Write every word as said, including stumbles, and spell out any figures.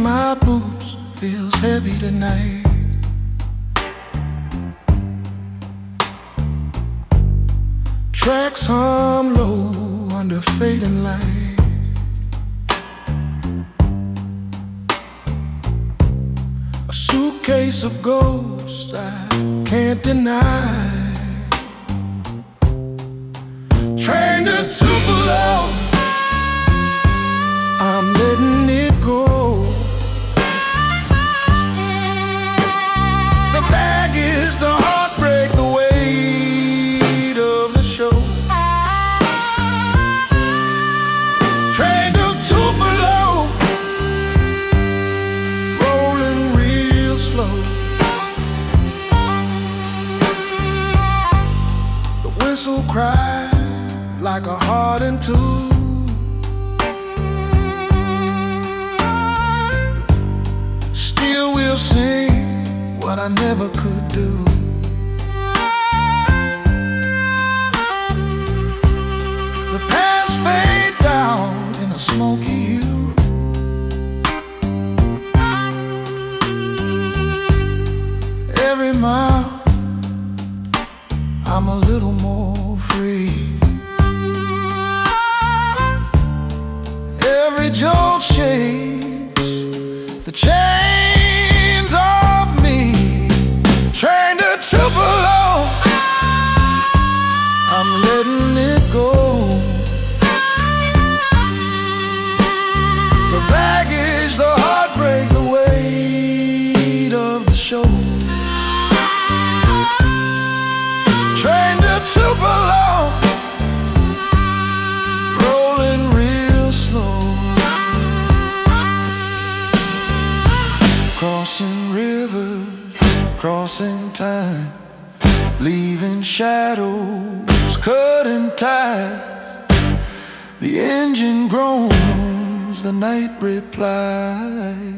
my boots feels heavy tonight. Tracks hum low under fading light. A suitcase of ghosts I can't deny. Train to Tupelo, I'm letting it go. The bag is the heartbreak, the weight of the show. Train to Tupelo, rolling real slow. The whistle cries like a heart in two. Still we'll sing what I never could do. The past fades out in a smoky hue. Every mile I'm a little more free. Every jolt shakes the chains of me. Train to Tupelo, I'm letting it go. The baggage, the heartbreak, the weight of the show. Train to Tupelo, rolling real slow. Crossing rivers, crossing time, leaving shadows, cutting ties. The engine groans, the night replies.